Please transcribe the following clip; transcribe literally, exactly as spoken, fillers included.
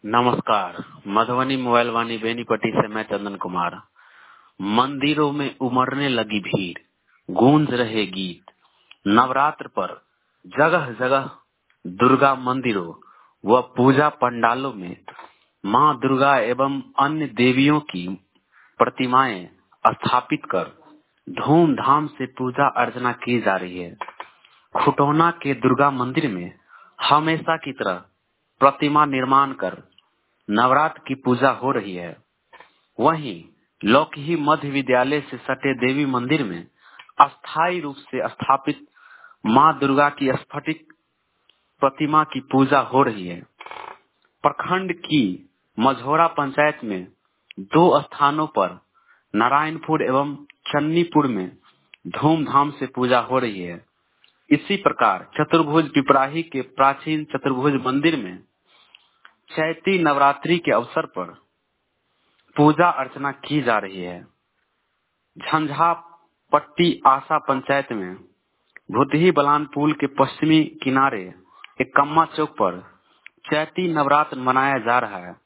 नमस्कार। मधुबनी मोबाइल वाणी बेनीपट्टी से मैं चंदन कुमार। मंदिरों में उमड़ने लगी भीड़, गूंज रहे गीत। नवरात्र पर जगह जगह दुर्गा मंदिरों व पूजा पंडालों में मां दुर्गा एवं अन्य देवियों की प्रतिमाएं स्थापित कर धूमधाम से पूजा अर्चना की जा रही है। खुटौना के दुर्गा मंदिर में हमेशा की तरह प्रतिमा निर्माण कर नवरात्र की पूजा हो रही है। वहीं लौकी मध्य विद्यालय से सटे देवी मंदिर में अस्थायी रूप से स्थापित मां दुर्गा की स्फटिक प्रतिमा की पूजा हो रही है। प्रखंड की मझौरा पंचायत में दो स्थानों पर नारायणपुर एवं चन्नीपुर में धूमधाम से पूजा हो रही है। इसी प्रकार चतुर्भुज पिपराही के प्राचीन चतुर्भुज मंदिर में चैती नवरात्रि के अवसर पर पूजा अर्चना की जा रही है। झंझा पट्टी आशा पंचायत में भूतही बलान पुल के पश्चिमी किनारे एक कम्मा चौक पर चैती नवरात्र मनाया जा रहा है।